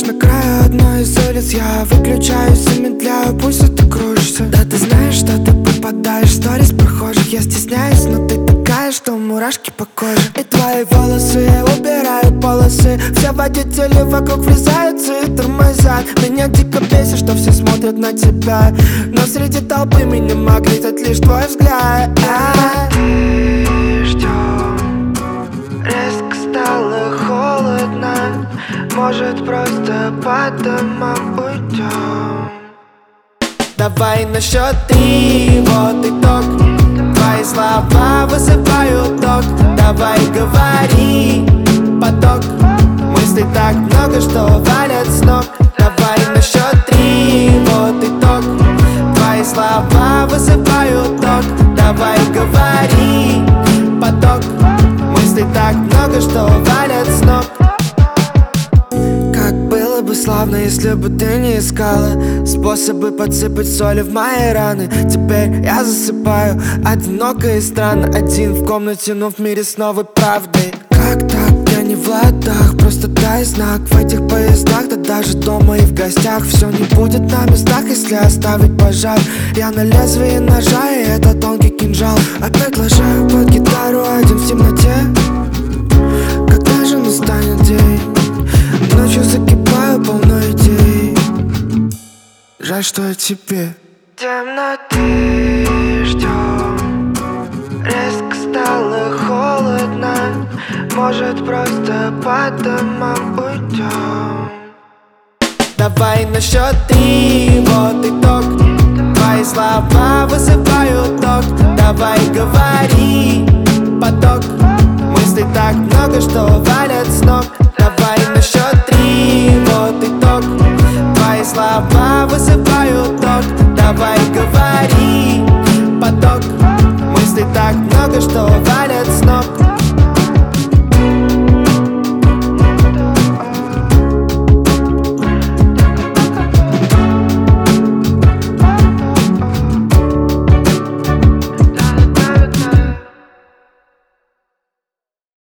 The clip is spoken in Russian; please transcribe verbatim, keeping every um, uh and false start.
на краю одной из улиц. Я выключаюсь, замедляю, пусть это кружится. Да ты знаешь, что ты попадаешь в сторис прохожих. Я стесняюсь, но ты такая, что мурашки по коже. И твои волосы, я убираю полосы. Все водители вокруг врезаются и тормозят. Меня дико бесит, что все смотрят на тебя, но среди толпы меня магнитит лишь твой взгляд. Ждем, резко стало холодно. Может, просто по домам уйдем? Давай на счет три, вот итог. Твои слова вызывают ток. Давай говори, поток. Мыслей так много, что валят с ног. Давай на счет три, вот итог. Твои слова вызывают ток. Давай говори, поток. Мыслей так много, что валят с ног. Как было бы славно, если бы ты не искала способы подсыпать соли в мои раны. Теперь я засыпаю одиноко и странно, один в комнате, но в мире с новой правдой. Как так? Я не в ладах, просто дай знак. В этих поездах, да даже дома и в гостях, все не будет на местах, если оставить пожар. Я на лезвии ножа, и это тонкий кинжал. Опять ложаю под гитару один в темноте. Когда же настанет день? Ночью закипаю, полно идей. Жаль, что я тебе. Темноты ждем, резко стало холодно. Может, просто по домам уйдем? Давай на счет три, вот итог. Твои слова вызывают ток. Давай говори, поток. Мыслей так много, что валят с ног.